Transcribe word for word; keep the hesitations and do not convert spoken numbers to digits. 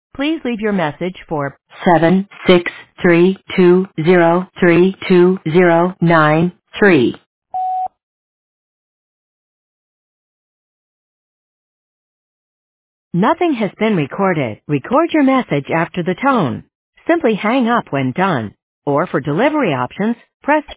Please leave your message for seven six three two zero three two zero nine three. Nothing has been recorded. Record your message after the tone. Simply hang up when done. Or for delivery options, press